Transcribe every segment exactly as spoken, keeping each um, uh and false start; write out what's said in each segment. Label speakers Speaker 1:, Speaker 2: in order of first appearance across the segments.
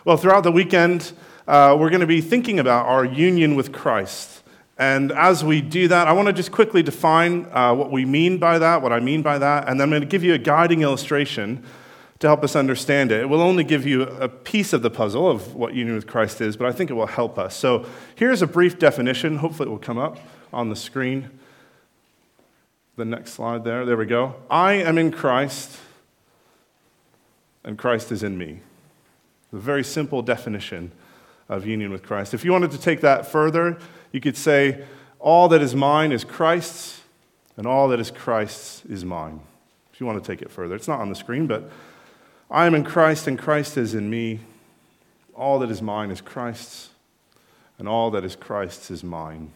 Speaker 1: Well, throughout the weekend, uh, we're going to be thinking about our union with Christ. And as we do that, I want to just quickly define uh, what we mean by that, what I mean by that, and then I'm going to give you a guiding illustration to help us understand it. It will only give you a piece of the puzzle of what union with Christ is, but I think it will help us. So here's a brief definition. Hopefully it will come up on the screen. The next slide there. There we go. I am in Christ, and Christ is in me. A very simple definition of union with Christ. If you wanted to take that further, you could say, all that is mine is Christ's, and all that is Christ's is mine. If you want to take it further. It's not on the screen, but I am in Christ, and Christ is in me. All that is mine is Christ's, and all that is Christ's is mine.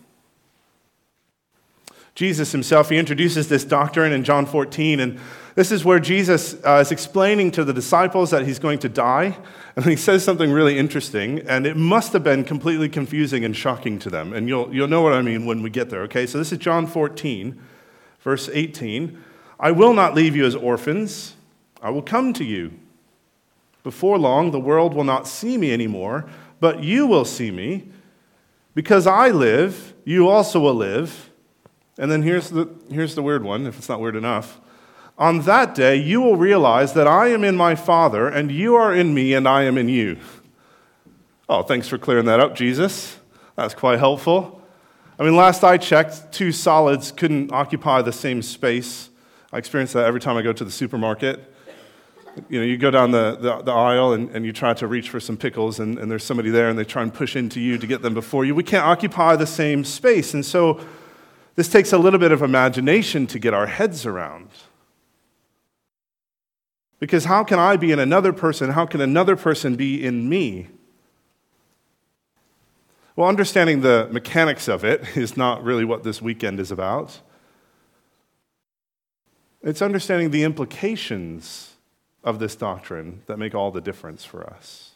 Speaker 1: Jesus himself, he introduces this doctrine in John fourteen, and this is where Jesus uh, is explaining to the disciples that he's going to die, and he says something really interesting, and it must have been completely confusing and shocking to them, and you'll, you'll know what I mean when we get there, okay? So this is John fourteen, verse eighteen. I will not leave you as orphans. I will come to you. Before long, the world will not see me anymore, but you will see me. Because I live, you also will live. And then here's the, here's the weird one, if it's not weird enough. On that day, you will realize that I am in my Father, and you are in me, and I am in you. Oh, thanks for clearing that up, Jesus. That's quite helpful. I mean, last I checked, two solids couldn't occupy the same space. I experience that every time I go to the supermarket. You know, you go down the, the, the aisle, and, and you try to reach for some pickles, and, and there's somebody there, and they try and push into you to get them before you. We can't occupy the same space, and so this takes a little bit of imagination to get our heads around. Because how can I be in another person? How can another person be in me? Well, understanding the mechanics of it is not really what this weekend is about. It's understanding the implications of this doctrine that make all the difference for us.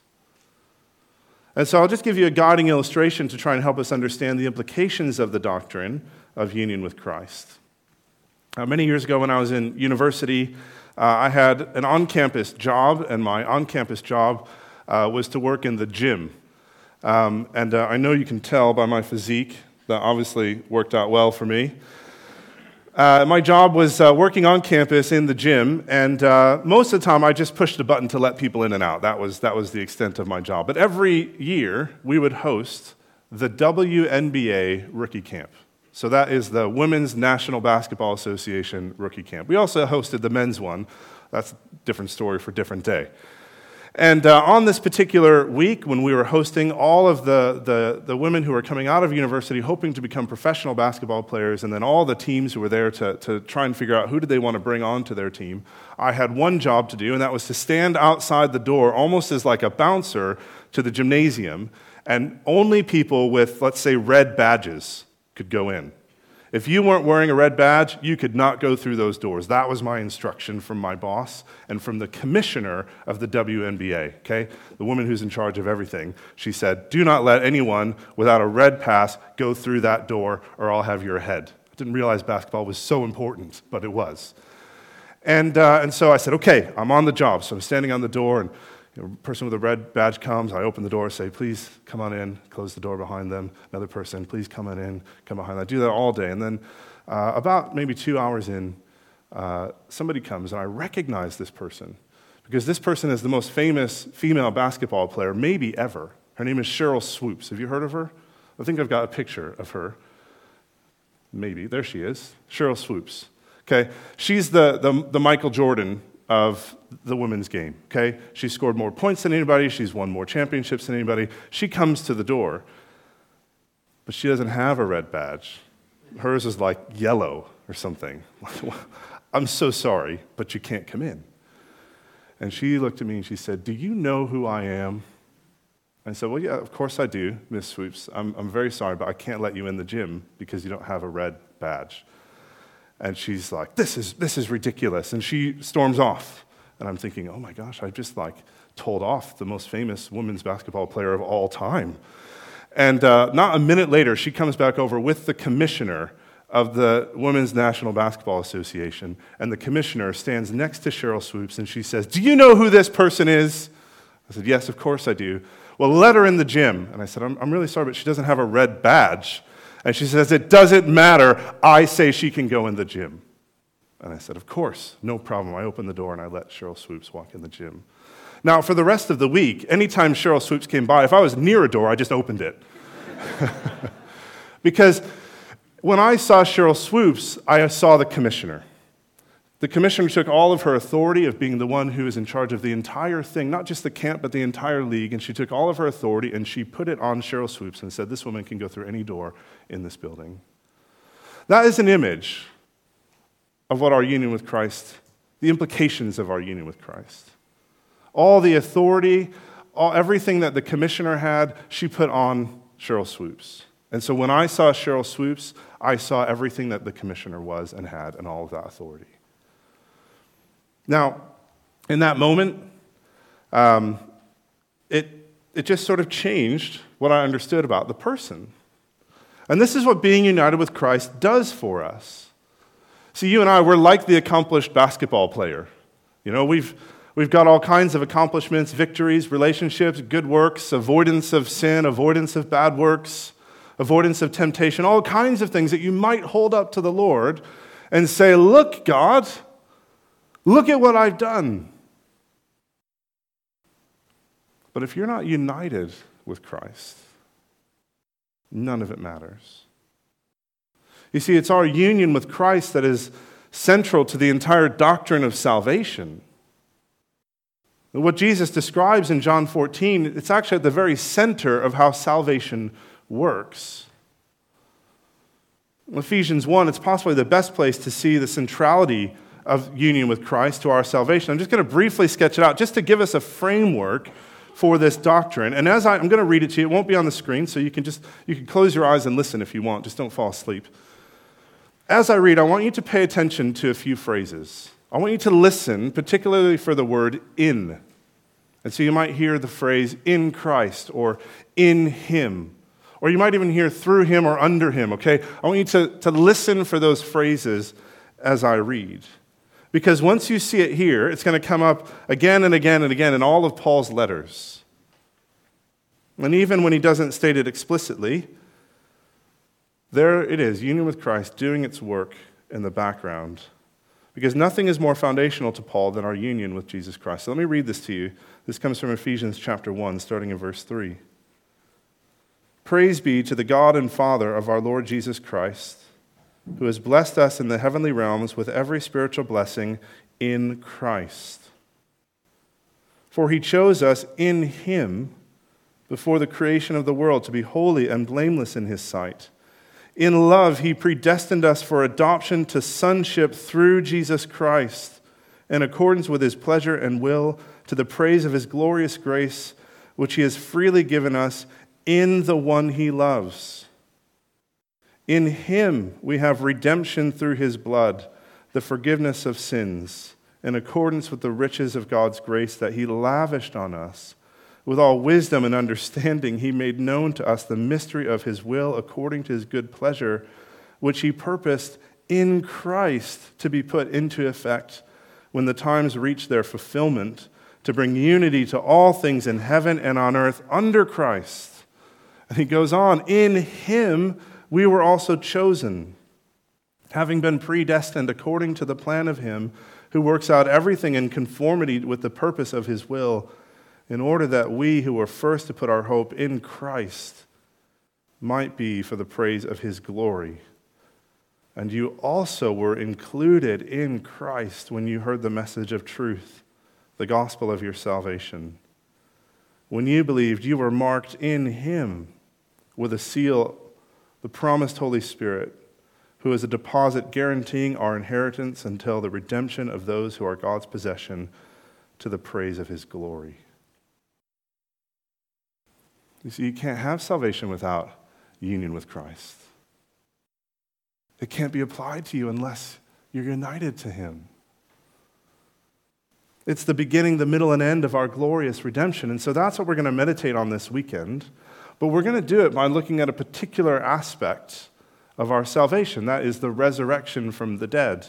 Speaker 1: And so I'll just give you a guiding illustration to try and help us understand the implications of the doctrine of union with Christ. Uh, many years ago when I was in university, uh, I had an on-campus job, and my on-campus job uh, was to work in the gym. Um, and uh, I know you can tell by my physique that obviously worked out well for me. Uh, my job was uh, working on campus in the gym, and uh, most of the time I just pushed a button to let people in and out. That was, that was the extent of my job. But every year we would host the W N B A Rookie Camp. So that is the Women's National Basketball Association Rookie Camp. We also hosted the men's one. That's a different story for a different day. And uh, on this particular week, when we were hosting all of the, the, the women who were coming out of university hoping to become professional basketball players, and then all the teams who were there to, to try and figure out who did they want to bring onto their team, I had one job to do, and that was to stand outside the door almost as like a bouncer to the gymnasium, and only people with, let's say, red badges could go in. If you weren't wearing a red badge, you could not go through those doors. That was my instruction from my boss and from the commissioner of the W N B A, okay? The woman who's in charge of everything. She said, do not let anyone without a red pass go through that door or I'll have your head. I didn't realize basketball was so important, but it was. And, uh, and so I said, okay, I'm on the job. So I'm standing on the door, and a person with a red badge comes. I open the door, say, please come on in, close the door behind them. Another person, please come on in, come behind them. I do that all day. And then uh, about maybe two hours in, uh, somebody comes, and I recognize this person because this person is the most famous female basketball player maybe ever. Her name is Sheryl Swoopes. Have you heard of her? I think I've got a picture of her. Maybe. There she is. Sheryl Swoopes. Okay. She's the, the, the Michael Jordan of the women's game, okay? She's scored more points than anybody. She's won more championships than anybody. She comes to the door, but she doesn't have a red badge. Hers is like yellow or something. I'm so sorry, but you can't come in. And she looked at me and she said, do you know who I am? I said, well, yeah, of course I do, Miss Swoopes. I'm, I'm very sorry, but I can't let you in the gym because you don't have a red badge. And she's like, this is this is ridiculous. And she storms off. And I'm thinking, oh my gosh, I just like told off the most famous women's basketball player of all time. And uh, not a minute later, she comes back over with the commissioner of the Women's National Basketball Association. And the commissioner stands next to Sheryl Swoopes, and she says, do you know who this person is? I said, yes, of course I do. Well, let her in the gym. And I said, I'm, I'm really sorry, but she doesn't have a red badge. And she says, it doesn't matter. I say she can go in the gym. And I said, of course, no problem. I opened the door and I let Cheryl Swoops walk in the gym. Now, for the rest of the week, anytime Cheryl Swoops came by, if I was near a door, I just opened it. Because when I saw Cheryl Swoops, I saw the commissioner. The commissioner took all of her authority of being the one who is in charge of the entire thing, not just the camp, but the entire league, and she took all of her authority and she put it on Cheryl Swoops and said, this woman can go through any door in this building. That is an image of what our union with Christ, the implications of our union with Christ. All the authority, all, everything that the commissioner had, she put on Cheryl Swoops. And so when I saw Cheryl Swoops, I saw everything that the commissioner was and had and all of that authority. Now, in that moment, um, it, it just sort of changed what I understood about the person. And this is what being united with Christ does for us. See, you and I, we're like the accomplished basketball player. You know, we've, we've got all kinds of accomplishments, victories, relationships, good works, avoidance of sin, avoidance of bad works, avoidance of temptation, all kinds of things that you might hold up to the Lord and say, look, God, look at what I've done. But if you're not united with Christ, none of it matters. You see, it's our union with Christ that is central to the entire doctrine of salvation. What Jesus describes in John fourteen, it's actually at the very center of how salvation works. In Ephesians one, it's possibly the best place to see the centrality of union with Christ to our salvation. I'm just going to briefly sketch it out just to give us a framework for this doctrine. And as I, I'm going to read it to you, it won't be on the screen, so you can just you can close your eyes and listen if you want. Just don't fall asleep. As I read, I want you to pay attention to a few phrases. I want you to listen, particularly for the word in. And so you might hear the phrase in Christ or in Him. Or you might even hear through Him or under Him, okay? I want you to, to listen for those phrases as I read. Because once you see it here, it's going to come up again and again and again in all of Paul's letters. And even when he doesn't state it explicitly, there it is, union with Christ, doing its work in the background. Because nothing is more foundational to Paul than our union with Jesus Christ. So let me read this to you. This comes from Ephesians chapter one, starting in verse three. Praise be to the God and Father of our Lord Jesus Christ, who has blessed us in the heavenly realms with every spiritual blessing in Christ. For He chose us in Him before the creation of the world to be holy and blameless in His sight. In love, He predestined us for adoption to sonship through Jesus Christ, in accordance with His pleasure and will, to the praise of His glorious grace, which He has freely given us in the one He loves. In Him we have redemption through His blood, the forgiveness of sins, in accordance with the riches of God's grace that He lavished on us. With all wisdom and understanding, He made known to us the mystery of His will according to His good pleasure, which He purposed in Christ to be put into effect when the times reach their fulfillment, to bring unity to all things in heaven and on earth under Christ. And he goes on, in Him we were also chosen, having been predestined according to the plan of Him who works out everything in conformity with the purpose of His will, in order that we who were first to put our hope in Christ might be for the praise of His glory. And you also were included in Christ when you heard the message of truth, the gospel of your salvation. When you believed, you were marked in Him with a seal, the promised Holy Spirit, who is a deposit guaranteeing our inheritance until the redemption of those who are God's possession, to the praise of His glory. You see, you can't have salvation without union with Christ. It can't be applied to you unless you're united to Him. It's the beginning, the middle, and end of our glorious redemption. And so that's what we're going to meditate on this weekend. But we're going to do it by looking at a particular aspect of our salvation. That is the resurrection from the dead.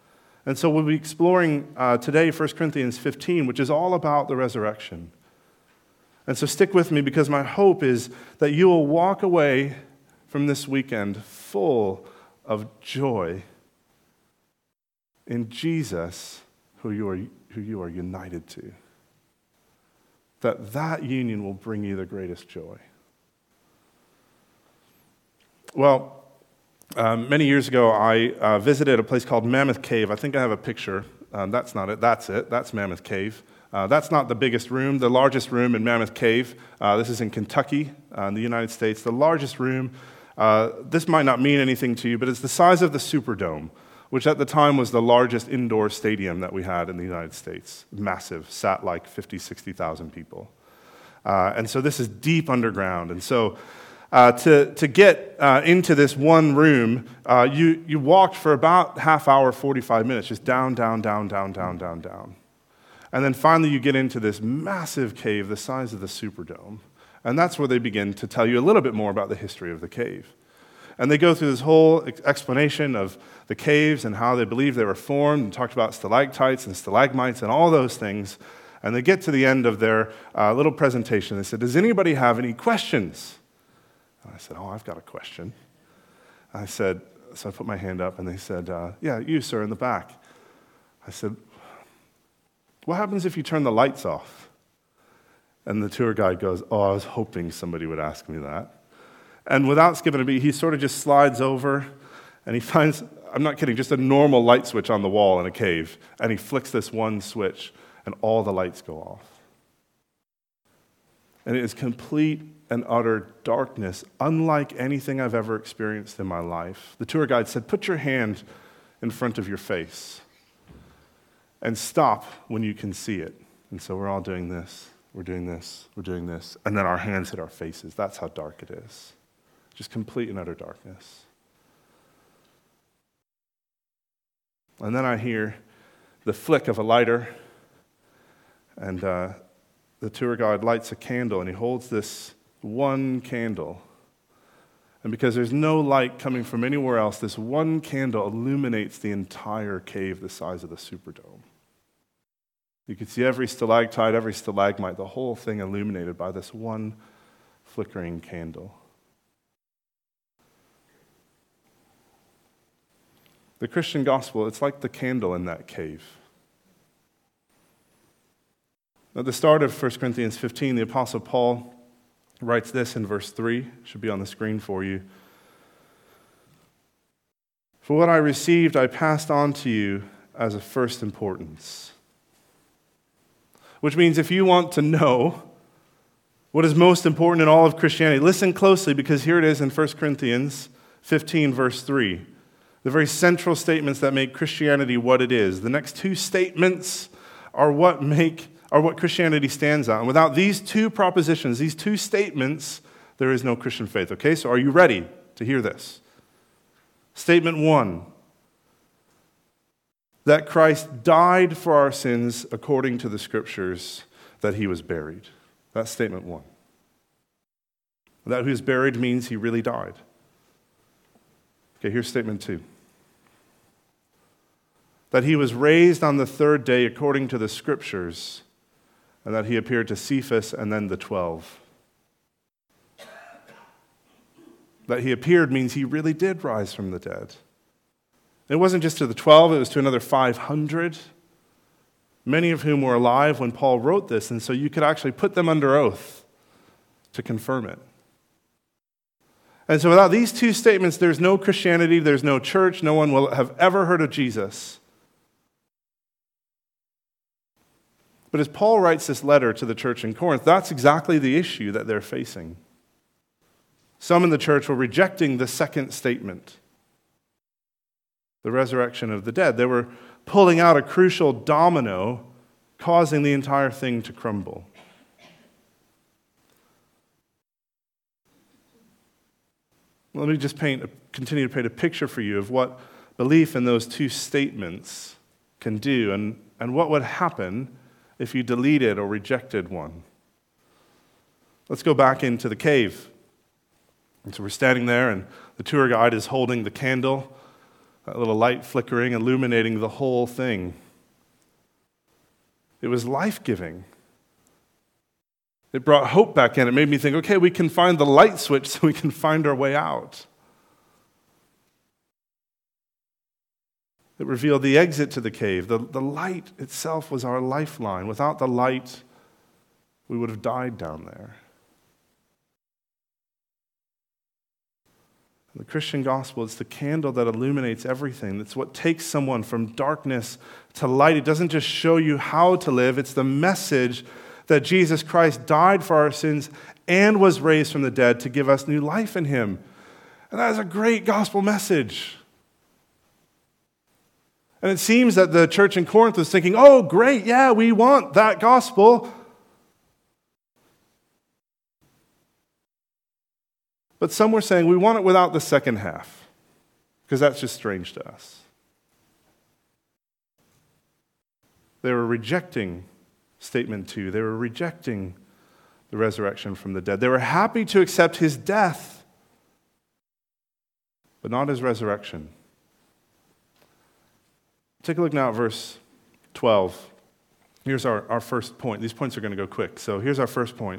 Speaker 1: And so we'll be exploring uh, today First Corinthians fifteen, which is all about the resurrection. And so stick with me, because my hope is that you will walk away from this weekend full of joy in Jesus, who you are, who you are united to. That that union will bring you the greatest joy. Well, um, many years ago, I uh, visited a place called Mammoth Cave. I think I have a picture. Um, that's not it. That's it. That's Mammoth Cave. Uh, that's not the biggest room. The largest room in Mammoth Cave, uh, this is in Kentucky, uh, in the United States. The largest room, uh, this might not mean anything to you, but it's the size of the Superdome, which at the time was the largest indoor stadium that we had in the United States. Massive, sat like fifty, sixty thousand people. Uh, and so this is deep underground. And so uh, to, to get uh, into this one room, uh, you, you walked for about half hour, forty-five minutes, just down, down, down, down, down, down, down. And then finally you get into this massive cave the size of the Superdome. And that's where they begin to tell you a little bit more about the history of the cave. And they go through this whole explanation of the caves and how they believe they were formed, and talked about stalactites and stalagmites and all those things. And they get to the end of their uh, little presentation. They said, does anybody have any questions? And I said, oh, I've got a question. I said, so I put my hand up, and they said, uh, yeah, you, sir, in the back. I said, what happens if you turn the lights off? And the tour guide goes, oh, I was hoping somebody would ask me that. And without skipping a beat, he sort of just slides over, and he finds, I'm not kidding, just a normal light switch on the wall in a cave, and he flicks this one switch, and all the lights go off. And it is complete and utter darkness, unlike anything I've ever experienced in my life. The tour guide said, put your hand in front of your face and stop when you can see it. And so we're all doing this, we're doing this, we're doing this, and then our hands hit our faces. That's how dark it is. Just complete and utter darkness. And then I hear the flick of a lighter, and uh, the tour guide lights a candle, and he holds this one candle. And because there's no light coming from anywhere else, this one candle illuminates the entire cave the size of the Superdome. You could see every stalactite, every stalagmite, the whole thing illuminated by this one flickering candle. The Christian gospel, it's like the candle in that cave. At the start of First Corinthians fifteen, the Apostle Paul writes this in verse three. It should be on the screen for you. For what I received, I passed on to you as of first importance. Which means if you want to know what is most important in all of Christianity, listen closely, because here it is in First Corinthians fifteen, verse three. The very central statements that make Christianity what it is. The next two statements are what make are what Christianity stands on. And without these two propositions, these two statements, there is no Christian faith. Okay, so are you ready to hear this? Statement one, that Christ died for our sins according to the Scriptures, that he was buried. That's statement one. That he was buried means he really died. Okay, here's statement two. That he was raised on the third day according to the Scriptures, and that he appeared to Cephas and then the twelve. That he appeared means he really did rise from the dead. It wasn't just to the twelve, it was to another five hundred, many of whom were alive when Paul wrote this, and so you could actually put them under oath to confirm it. And so without these two statements, there's no Christianity, there's no church, no one will have ever heard of Jesus. But as Paul writes this letter to the church in Corinth, that's exactly the issue that they're facing. Some in the church were rejecting the second statement, the resurrection of the dead. They were pulling out a crucial domino, causing the entire thing to crumble. Let me just paint, continue to paint a picture for you of what belief in those two statements can do, and, and what would happen if you deleted or rejected one. Let's go back into the cave. And so we're standing there, and the tour guide is holding the candle, that little light flickering, illuminating the whole thing. It was life-giving. It brought hope back in. It made me think, okay, we can find the light switch so we can find our way out. It revealed the exit to the cave. The, the light itself was our lifeline. Without the light, we would have died down there. The Christian gospel, it's the candle that illuminates everything. It's what takes someone from darkness to light. It doesn't just show you how to live. It's the message that Jesus Christ died for our sins and was raised from the dead to give us new life in him. And that is a great gospel message. And it seems that the church in Corinth was thinking, oh, great, yeah, we want that gospel. But some were saying, we want it without the second half, because that's just strange to us. They were rejecting statement two. They were rejecting the resurrection from the dead. They were happy to accept his death, but not his resurrection. Take a look now at verse twelve. Here's our, our first point. These points are going to go quick. So here's our first point.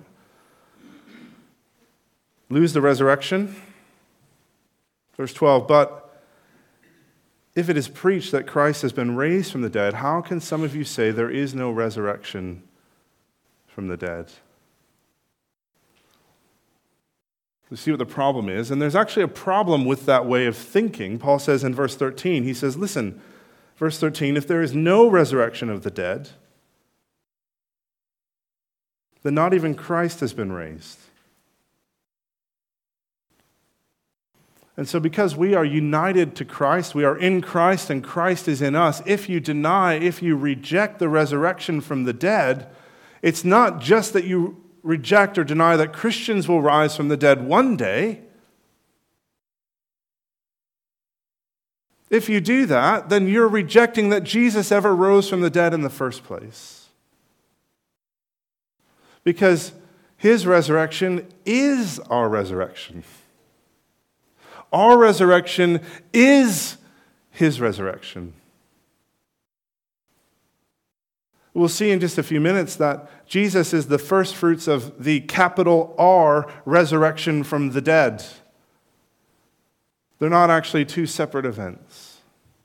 Speaker 1: Lose the resurrection. Verse twelve, but if it is preached that Christ has been raised from the dead, how can some of you say there is no resurrection from the dead? You see what the problem is, and there's actually a problem with that way of thinking. Paul says in verse thirteen, he says, listen, verse thirteen, if there is no resurrection of the dead, then not even Christ has been raised. And so because we are united to Christ, we are in Christ and Christ is in us, if you deny, if you reject the resurrection from the dead, it's not just that you reject or deny that Christians will rise from the dead one day. If you do that, then you're rejecting that Jesus ever rose from the dead in the first place. Because his resurrection is our resurrection. Our resurrection is his resurrection. We'll see in just a few minutes that Jesus is the first fruits of the capital R resurrection from the dead. They're not actually two separate events.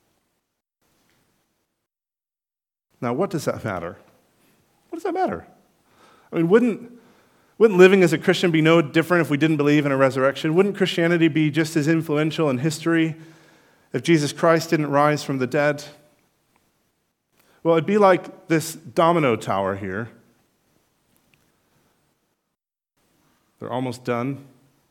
Speaker 1: Now, what does that matter? What does that matter? I mean, wouldn't... Wouldn't living as a Christian be no different if we didn't believe in a resurrection? Wouldn't Christianity be just as influential in history if Jesus Christ didn't rise from the dead? Well, it'd be like this domino tower here. They're almost done.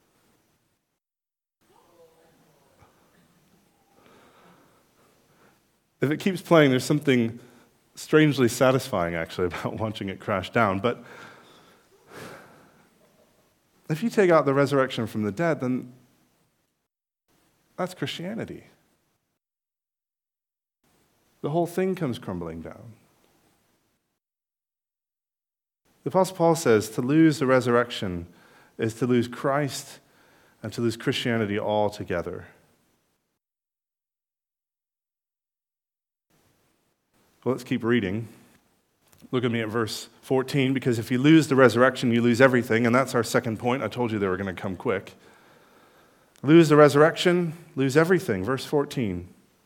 Speaker 1: If it keeps playing, there's something strangely satisfying, actually, about watching it crash down. But if you take out the resurrection from the dead, then that's Christianity. The whole thing comes crumbling down. The Apostle Paul says to lose the resurrection is to lose Christ and to lose Christianity altogether. Well, let's keep reading. Look at me at verse fourteen, because if you lose the resurrection, you lose everything, and that's our second point. I told you they were going to come quick. Lose the resurrection, lose everything. Verse fourteen.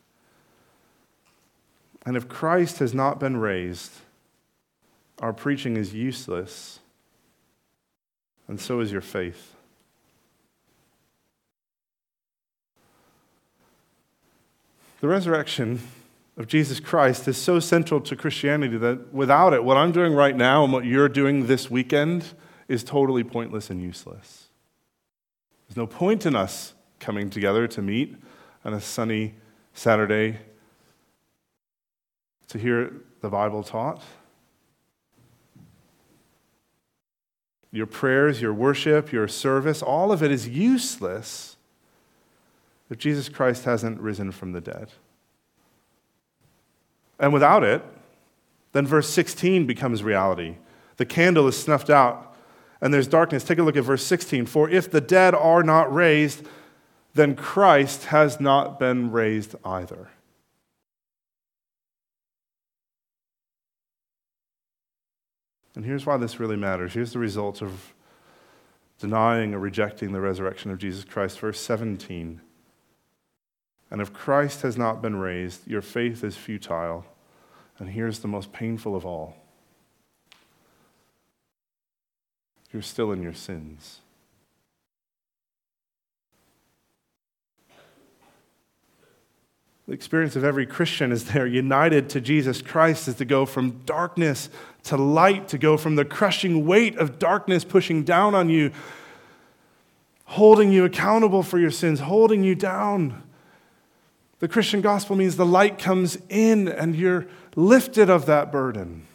Speaker 1: And if Christ has not been raised, our preaching is useless, and so is your faith. The resurrection of Jesus Christ is so central to Christianity that without it, what I'm doing right now and what you're doing this weekend is totally pointless and useless. There's no point in us coming together to meet on a sunny Saturday to hear the Bible taught. Your prayers, your worship, your service, all of it is useless if Jesus Christ hasn't risen from the dead. And without it, then verse sixteen becomes reality. The candle is snuffed out, and there's darkness. Take a look at verse sixteen. For if the dead are not raised, then Christ has not been raised either. And here's why this really matters. Here's the result of denying or rejecting the resurrection of Jesus Christ. Verse seventeen. And if Christ has not been raised, your faith is futile. And here's the most painful of all. You're still in your sins. The experience of every Christian is they're united to Jesus Christ is to go from darkness to light, to go from the crushing weight of darkness pushing down on you, holding you accountable for your sins, holding you down. The Christian gospel means the light comes in and you're lifted of that burden.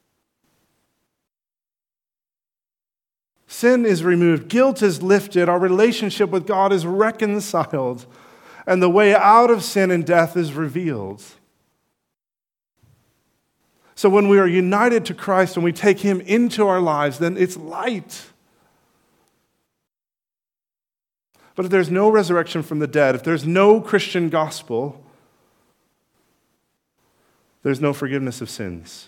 Speaker 1: Sin is removed, guilt is lifted, our relationship with God is reconciled, and the way out of sin and death is revealed. So when we are united to Christ and we take Him into our lives, then it's light. But if there's no resurrection from the dead, if there's no Christian gospel, there's no forgiveness of sins.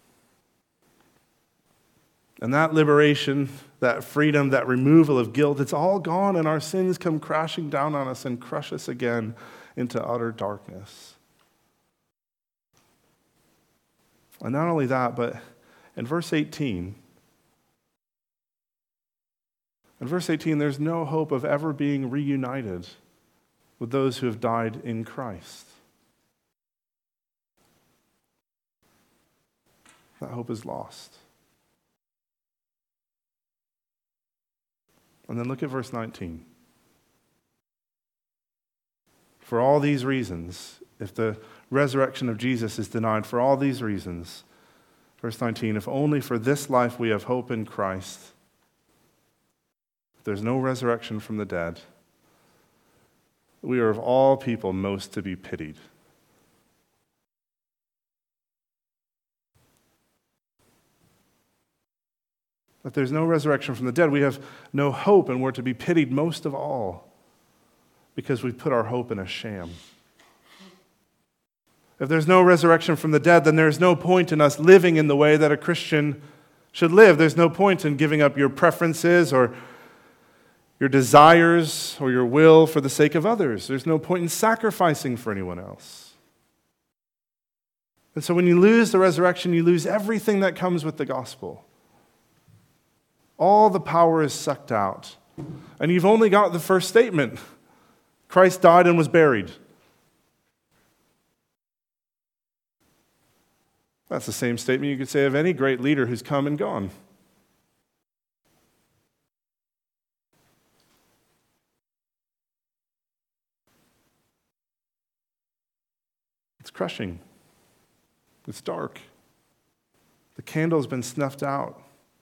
Speaker 1: And that liberation, that freedom, that removal of guilt, it's all gone, and our sins come crashing down on us and crush us again into utter darkness. And not only that, but in verse eighteen, in verse eighteen, there's no hope of ever being reunited with those who have died in Christ. That hope is lost. And then look at verse nineteen. For all these reasons, if the resurrection of Jesus is denied, for all these reasons, verse nineteen, if only for this life we have hope in Christ, if there's no resurrection from the dead, we are of all people most to be pitied. If there's no resurrection from the dead, we have no hope, and we're to be pitied most of all because we've put our hope in a sham. If there's no resurrection from the dead, then there's no point in us living in the way that a Christian should live. There's no point in giving up your preferences or your desires or your will for the sake of others. There's no point in sacrificing for anyone else. And so when you lose the resurrection, you lose everything that comes with the gospel. All the power is sucked out. And you've only got the first statement. Christ died and was buried. That's the same statement you could say of any great leader who's come and gone. It's crushing. It's dark. The candle's been snuffed out.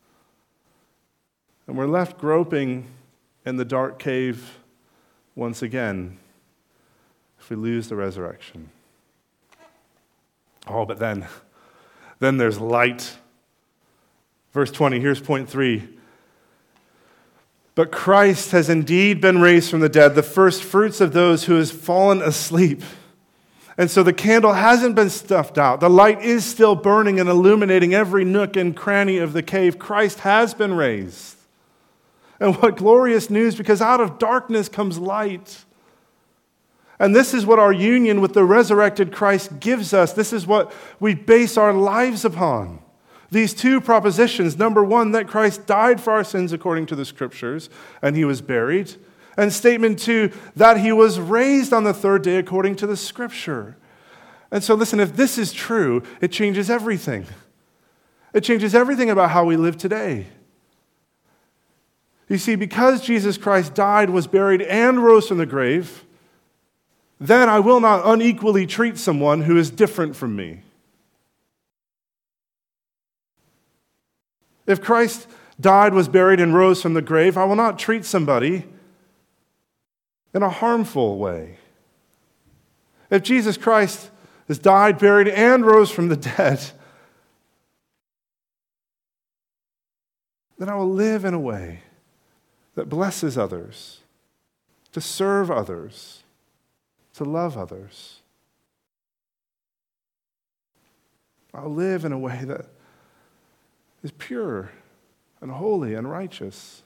Speaker 1: And we're left groping in the dark cave once again if we lose the resurrection. Oh, but then, then there's light. Verse twenty, here's point three. But Christ has indeed been raised from the dead, the first fruits of those who has fallen asleep. And so the candle hasn't been stuffed out. The light is still burning and illuminating every nook and cranny of the cave. Christ has been raised. And what glorious news, because out of darkness comes light. And this is what our union with the resurrected Christ gives us. This is what we base our lives upon. These two propositions. Number one, that Christ died for our sins according to the Scriptures, and He was buried. And statement two, that He was raised on the third day according to the Scripture. And so listen, if this is true, it changes everything. It changes everything about how we live today. You see, because Jesus Christ died, was buried, and rose from the grave, then I will not unequally treat someone who is different from me. If Christ died, was buried, and rose from the grave, I will not treat somebody in a harmful way. If Jesus Christ has died, buried, and rose from the dead, then I will live in a way that blesses others, to serve others, to love others. I'll live in a way that is pure and holy and righteous.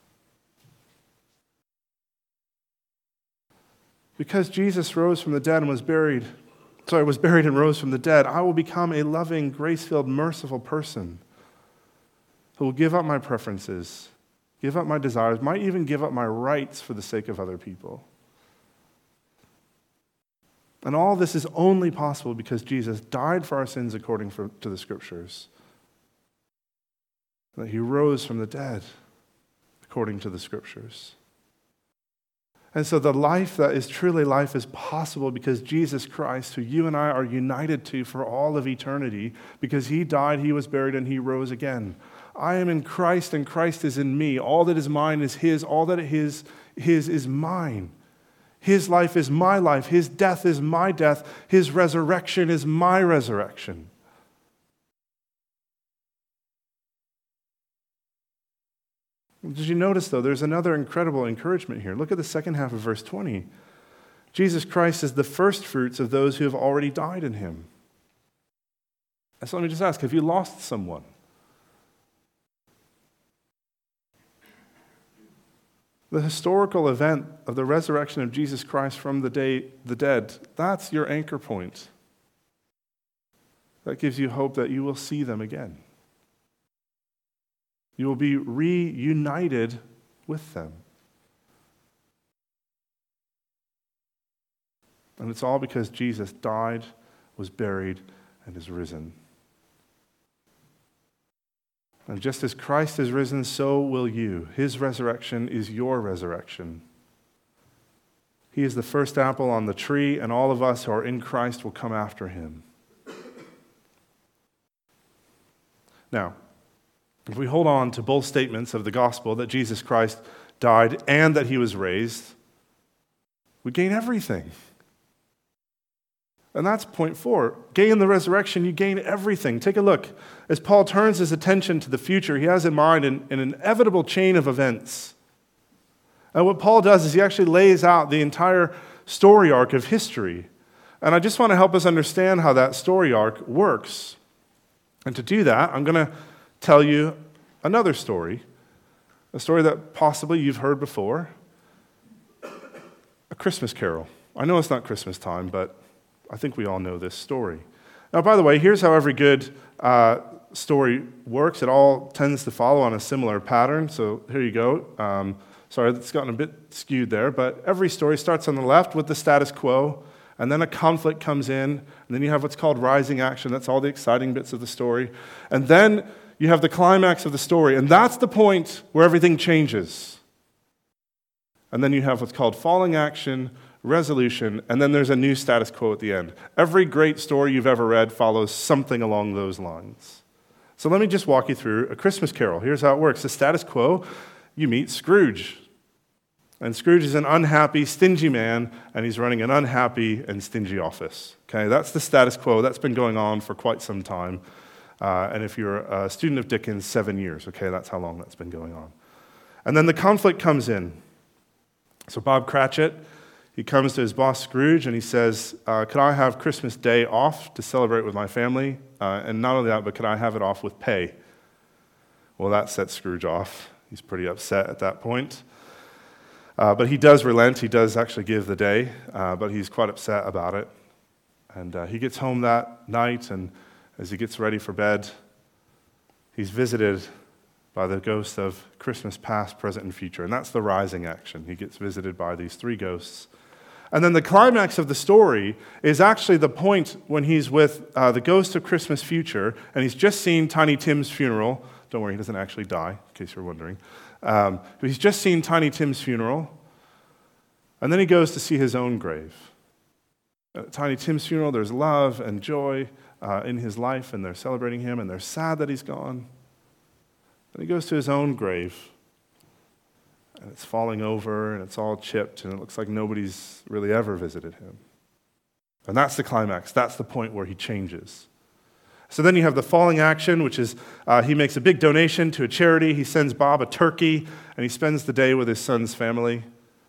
Speaker 1: Because Jesus rose from the dead and was buried, sorry, was buried and rose from the dead, I will become a loving, grace-filled, merciful person who will give up my preferences, give up my desires, might even give up my rights for the sake of other people. And all this is only possible because Jesus died for our sins according to the Scriptures, and that he rose from the dead according to the Scriptures. And so the life that is truly life is possible because Jesus Christ, who you and I are united to for all of eternity, because he died, he was buried, and he rose again. I am in Christ, and Christ is in me. All that is mine is his. All that is his is mine. His life is my life. His death is my death. His resurrection is my resurrection. Did you notice, though, there's another incredible encouragement here. Look at the second half of verse twenty. Jesus Christ is the first fruits of those who have already died in him. So let me just ask, have you lost someone? The historical event of the resurrection of Jesus Christ from the day, the dead, that's your anchor point. That gives you hope that you will see them again. You will be reunited with them. And it's all because Jesus died, was buried, and is risen. And just as Christ is risen, so will you. His resurrection is your resurrection. He is the first apple on the tree, and all of us who are in Christ will come after him. Now, if we hold on to both statements of the gospel, that Jesus Christ died and that he was raised, we gain everything. And that's point four. Gain the resurrection, you gain everything. Take a look. As Paul turns his attention to the future, he has in mind an, an inevitable chain of events. And what Paul does is he actually lays out the entire story arc of history. And I just want to help us understand how that story arc works. And to do that, I'm going to tell you another story, a story that possibly you've heard before, a Christmas carol. I know it's not Christmas time, but I think we all know this story. Now, by the way, here's how every good uh, story works. It all tends to follow on a similar pattern, so here you go. Um, sorry, it's gotten a bit skewed there, but every story starts on the left with the status quo, and then a conflict comes in, and then you have what's called rising action. That's all the exciting bits of the story. And then you have the climax of the story, and that's the point where everything changes. And then you have what's called falling action, resolution, and then there's a new status quo at the end. Every great story you've ever read follows something along those lines. So let me just walk you through a Christmas carol. Here's how it works. The status quo, you meet Scrooge. And Scrooge is an unhappy, stingy man, and he's running an unhappy and stingy office. Okay, that's the status quo. That's been going on for quite some time. Uh, and if you're a student of Dickens, seven years. Okay, that's how long that's been going on. And then the conflict comes in. So Bob Cratchit, he comes to his boss Scrooge and he says, uh, could I have Christmas Day off to celebrate with my family? Uh, and not only that, but could I have it off with pay? Well, that sets Scrooge off. He's pretty upset at that point. Uh, but he does relent. He does actually give the day, uh, but he's quite upset about it. And uh, he gets home that night, and as he gets ready for bed, he's visited by the ghost of Christmas past, present, and future. And that's the rising action. He gets visited by these three ghosts. And then the climax of the story is actually the point when he's with uh, the ghost of Christmas future, and he's just seen Tiny Tim's funeral. Don't worry, he doesn't actually die, in case you're wondering. Um, but he's just seen Tiny Tim's funeral, and then he goes to see his own grave. At Tiny Tim's funeral, there's love and joy uh, in his life, and they're celebrating him, and they're sad that he's gone. And he goes to his own grave, and it's falling over, and it's all chipped, and it looks like nobody's really ever visited him. And that's the climax. That's the point where he changes. So then you have the falling action, which is uh, he makes a big donation to a charity. He sends Bob a turkey, and he spends the day with his son's family.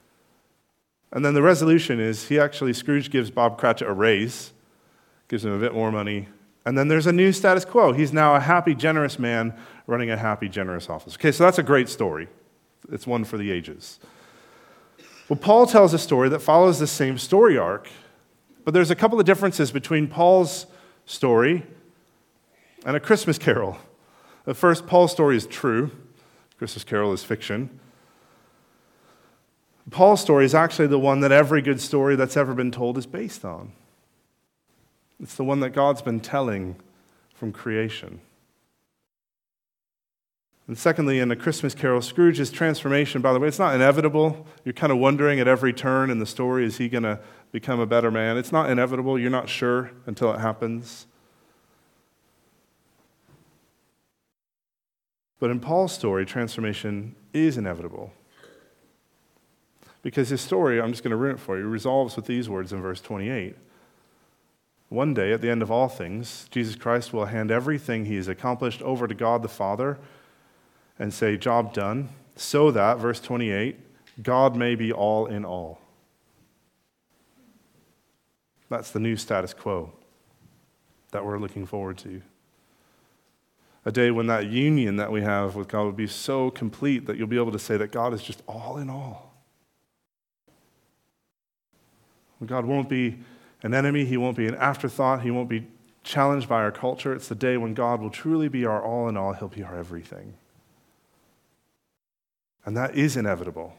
Speaker 1: And then the resolution is he actually, Scrooge gives Bob Cratchit a raise, gives him a bit more money, And then there's a new status quo. He's now a happy, generous man running a happy, generous office. Okay, so that's a great story. It's one for the ages. Well, Paul tells a story that follows the same story arc, but there's a couple of differences between Paul's story and A Christmas Carol. At first, Paul's story is true. Christmas Carol is fiction. Paul's story is actually the one that every good story that's ever been told is based on. It's the one that God's been telling from creation. And secondly, in A Christmas Carol, Scrooge's transformation, by the way, it's not inevitable. You're kind of wondering at every turn in the story, is he going to become a better man? It's not inevitable. You're not sure until it happens. But in Paul's story, transformation is inevitable. Because his story, I'm just going to ruin it for you, resolves with these words in verse twenty-eight. One day, at the end of all things, Jesus Christ will hand everything he has accomplished over to God the Father and say, job done, so that, verse twenty-eight, God may be all in all. That's the new status quo that we're looking forward to. A day when that union that we have with God will be so complete that you'll be able to say that God is just all in all. God won't be an enemy. He won't be an afterthought. He won't be challenged by our culture. It's the day when God will truly be our all in all. He'll be our everything. And that is inevitable.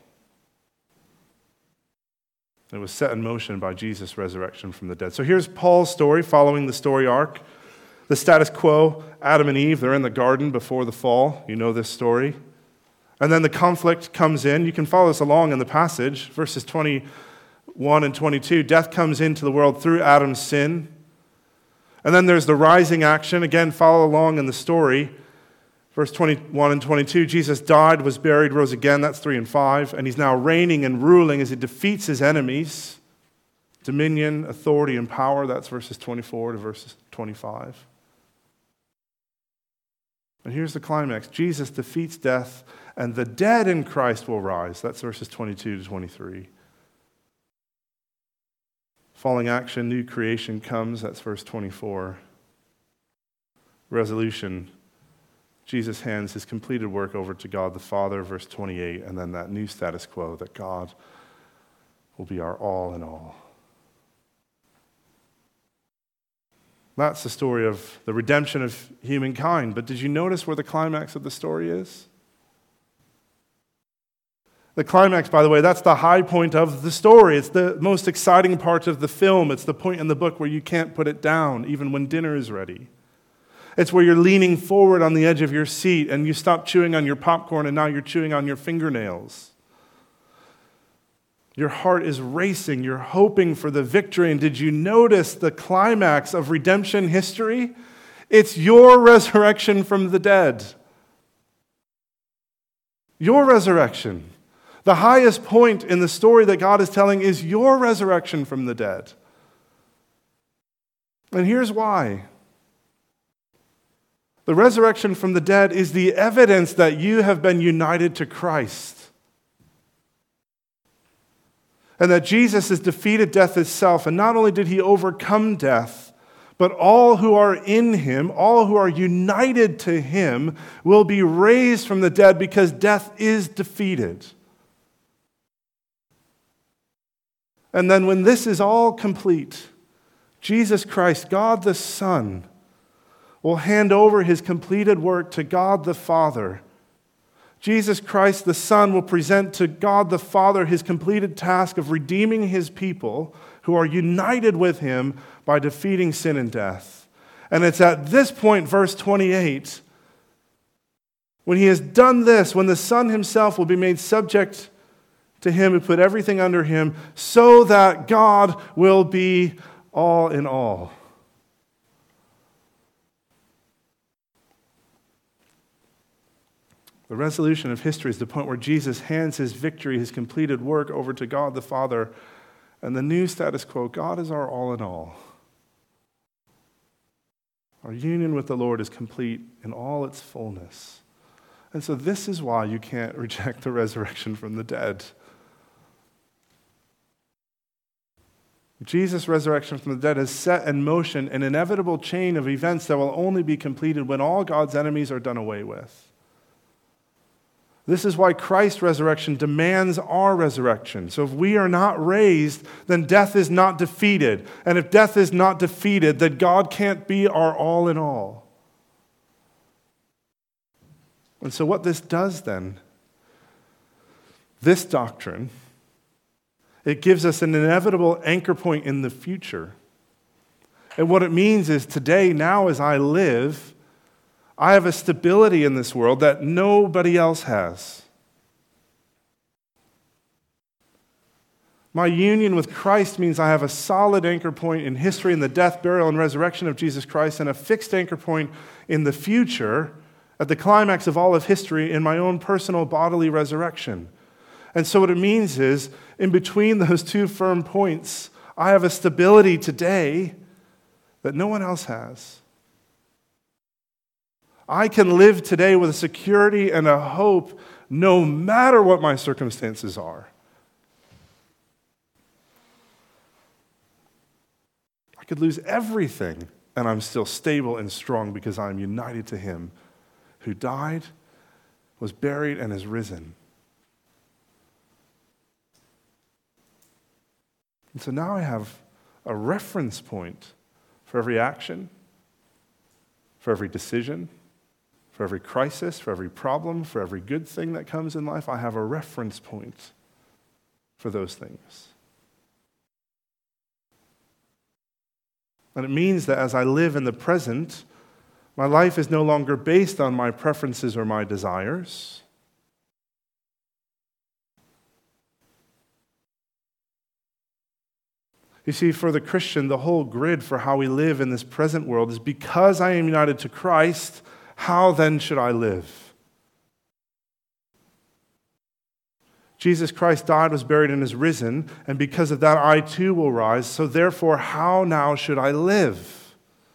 Speaker 1: It was set in motion by Jesus' resurrection from the dead. So here's Paul's story following the story arc. The status quo, Adam and Eve, they're in the garden before the fall. You know this story. And then the conflict comes in. You can follow this along in the passage, verses twenty-one and twenty-two. Death comes into the world through Adam's sin. And then there's the rising action. Again, follow along in the story. Verse twenty-one and twenty-two, Jesus died, was buried, rose again. That's three and five. And he's now reigning and ruling as he defeats his enemies. Dominion, authority, and power. That's verses twenty-four to verses twenty-five. And here's the climax. Jesus defeats death, and the dead in Christ will rise. That's verses twenty-two to twenty-three. Falling action, new creation comes. That's verse twenty-four. Resolution. Jesus hands his completed work over to God the Father, verse twenty-eight, and then that new status quo that God will be our all in all. That's the story of the redemption of humankind. But did you notice where the climax of the story is? The climax, by the way, that's the high point of the story. It's the most exciting part of the film. It's the point in the book where you can't put it down, even when dinner is ready. It's where you're leaning forward on the edge of your seat and you stop chewing on your popcorn and now you're chewing on your fingernails. Your heart is racing. You're hoping for the victory. And did you notice the climax of redemption history? It's your resurrection from the dead. Your resurrection. The highest point in the story that God is telling is your resurrection from the dead. And here's why. The resurrection from the dead is the evidence that you have been united to Christ. And that Jesus has defeated death itself. And not only did he overcome death, but all who are in him, all who are united to him, will be raised from the dead because death is defeated. And then when this is all complete, Jesus Christ, God the Son, will hand over his completed work to God the Father. Jesus Christ the Son will present to God the Father his completed task of redeeming his people who are united with him by defeating sin and death. And it's at this point, verse twenty-eight, when he has done this, when the Son himself will be made subject to him who put everything under him, so that God will be all in all. The resolution of history is the point where Jesus hands his victory, his completed work, over to God the Father. And the new status quo, God is our all in all. Our union with the Lord is complete in all its fullness. And so this is why you can't reject the resurrection from the dead. Jesus' resurrection from the dead has set in motion an inevitable chain of events that will only be completed when all God's enemies are done away with. This is why Christ's resurrection demands our resurrection. So if we are not raised, then death is not defeated. And if death is not defeated, then God can't be our all in all. And so what this does then, this doctrine, it gives us an inevitable anchor point in the future. And what it means is today, now as I live, I have a stability in this world that nobody else has. My union with Christ means I have a solid anchor point in history in the death, burial, and resurrection of Jesus Christ, and a fixed anchor point in the future at the climax of all of history in my own personal bodily resurrection. And so what it means is, in between those two firm points, I have a stability today that no one else has. I can live today with a security and a hope no matter what my circumstances are. I could lose everything and I'm still stable and strong because I'm united to Him who died, was buried, and is risen. And so now I have a reference point for every action, for every decision, for every crisis, for every problem, for every good thing that comes in life. I have a reference point for those things. And it means that as I live in the present, my life is no longer based on my preferences or my desires. You see, for the Christian, the whole grid for how we live in this present world is because I am united to Christ, how then should I live? Jesus Christ died, was buried, and is risen, and because of that I too will rise. So therefore, how now should I live?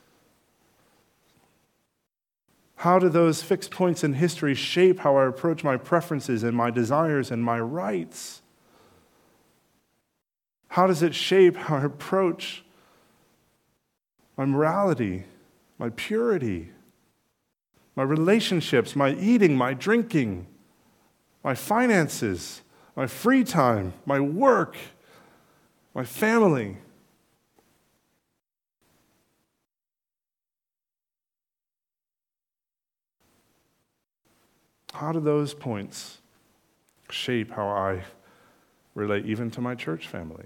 Speaker 1: How do those fixed points in history shape how I approach my preferences and my desires and my rights? How does it shape how I approach my morality, my purity, my relationships, my eating, my drinking, my finances, my free time, my work, my family? How do those points shape how I relate even to my church family?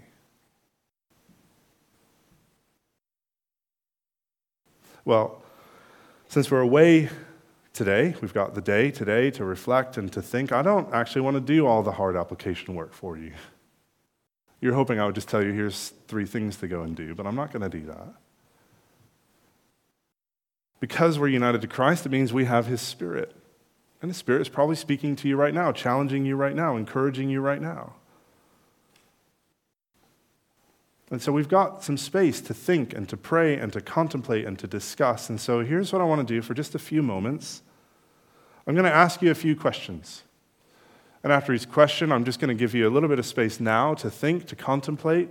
Speaker 1: Well, since we're away today, we've got the day today to reflect and to think. I don't actually want to do all the hard application work for you. You're hoping I would just tell you, here's three things to go and do, but I'm not going to do that. Because we're united to Christ, it means we have His Spirit. And His Spirit is probably speaking to you right now, challenging you right now, encouraging you right now. And so we've got some space to think and to pray and to contemplate and to discuss. And so here's what I want to do for just a few moments. I'm going to ask you a few questions. And after each question, I'm just going to give you a little bit of space now to think, to contemplate.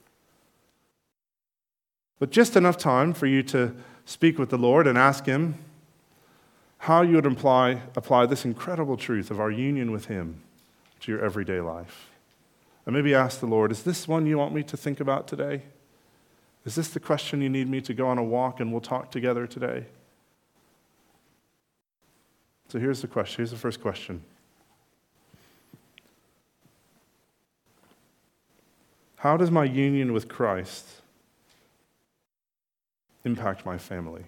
Speaker 1: But just enough time for you to speak with the Lord and ask Him how you would apply, apply this incredible truth of our union with Him to your everyday life. And maybe ask the Lord, is this one you want me to think about today? Is this the question you need me to go on a walk and we'll talk together today? So here's the question. Here's the first question. How does my union with Christ impact my family?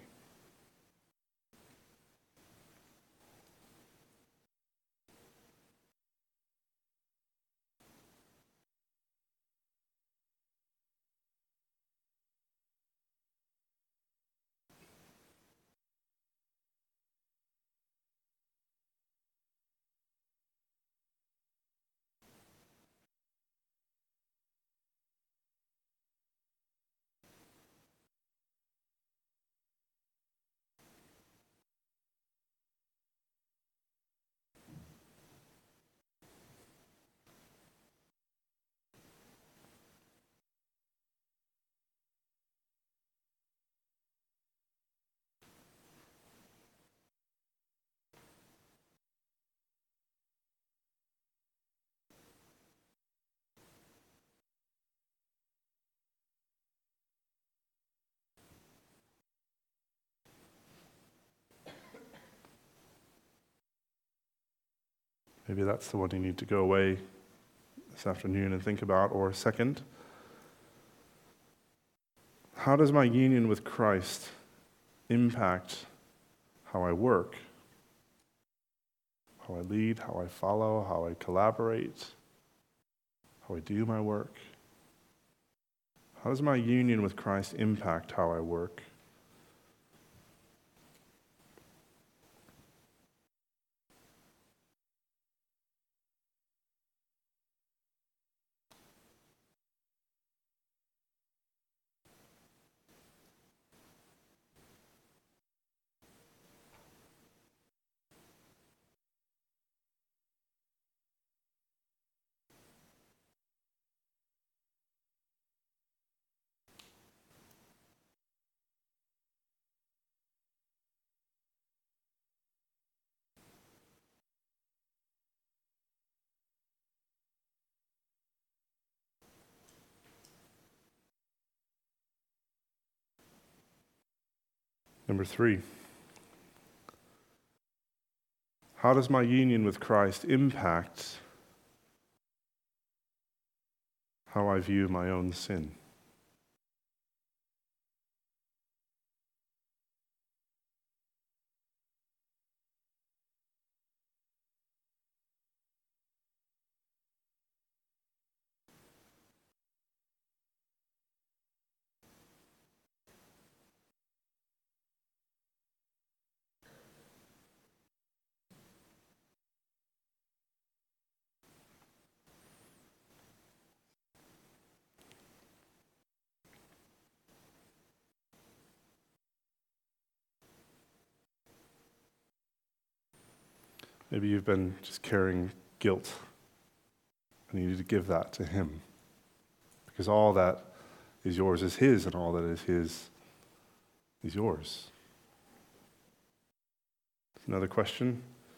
Speaker 1: Maybe that's the one you need to go away this afternoon and think about. Or second, how does my union with Christ impact how I work, how I lead, how I follow, how I collaborate, how I do my work? How does my union with Christ impact how I work? Number three, how does my union with Christ impact how I view my own sin? Maybe you've been just carrying guilt, and you need to give that to Him. Because all that is yours is His, and all that is His is yours. Another question.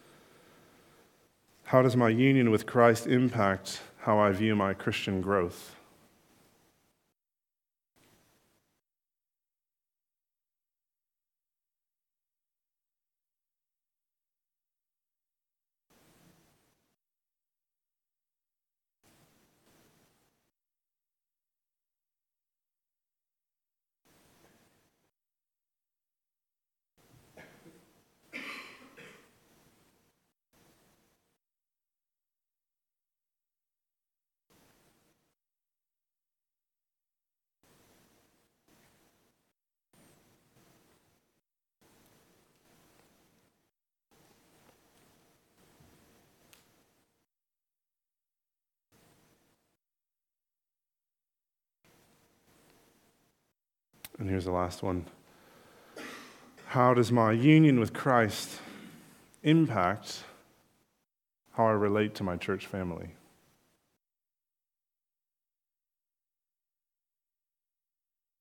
Speaker 1: How does my union with Christ impact how I view my Christian growth? And here's the last one. How does my union with Christ impact how I relate to my church family?